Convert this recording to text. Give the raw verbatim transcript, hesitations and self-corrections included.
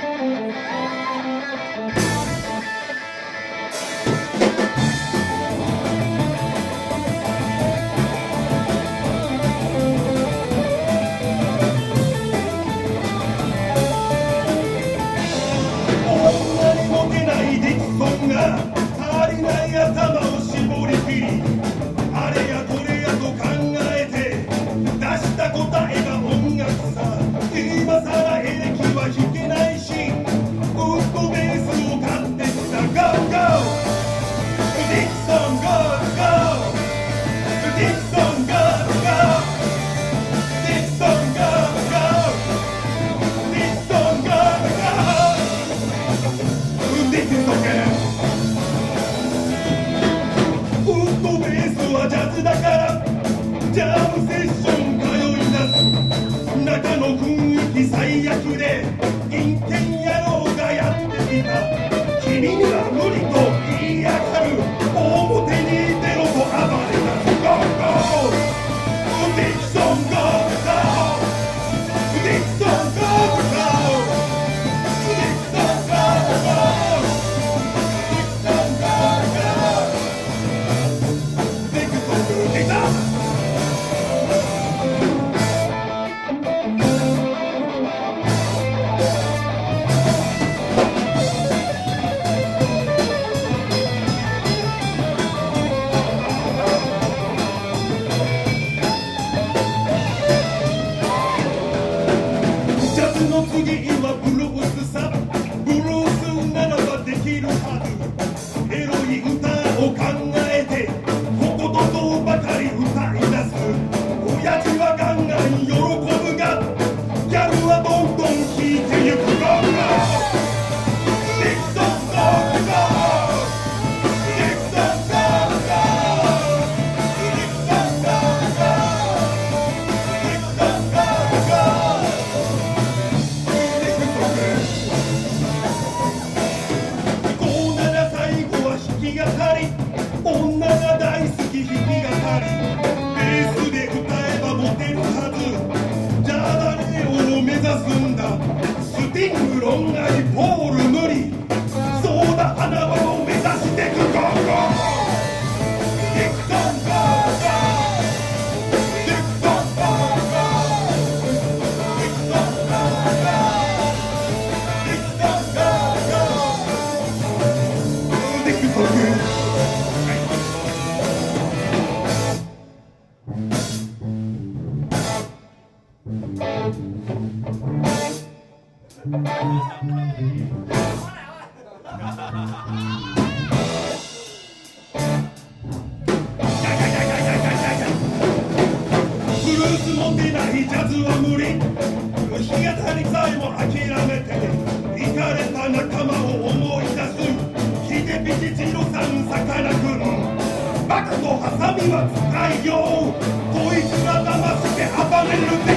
足りない頭を絞り切り、あれやこれやと考えて出した答えが音楽さ。今さらエレキは弾けないし、ウッドベースを買ってきた。 Go go Dixon go go Dixon go go Dixon go go Dixon go go Dixon ジャズだからジャムセッション通い出す。中の雰囲気最悪で陰険野郎がやってきた。君には無理と言いやがる。表に出ろと暴れた。 Go go ディクソン Go go ディクソン Go go ディクソン Go go ディクソン Go go 出た。ジャズの次はブルースさ。ブルースならばできるはず。エロい歌を考えてこことどばかり歌い出す。親父はガンガン喜ぶがギャルはどんどん引いてゆく。ゴーゴーディクソンゴーゴーディクソンゴーゴーディクソンゴーゴーディクソンゴーゴーディクソン。こうなら最後は弾き語り。女が大好き弾き語り。ベースで歌えばモテるはず。じゃあ誰を目指すんだ。スティングロンアイポール無理。そうだ花輪を目指してく。ゴーゴーディクソンゴーゴーディクソンゴーゴーディクソンゴーゴーディクソンゴーゴーディクソン。ブルースも出ないジャズは無理。弾き語りさえも諦めてイカれた仲間を思い出す。秀ピチチロさんさかなクンバカとハサミは使いよう。こいつが騙して暴れる。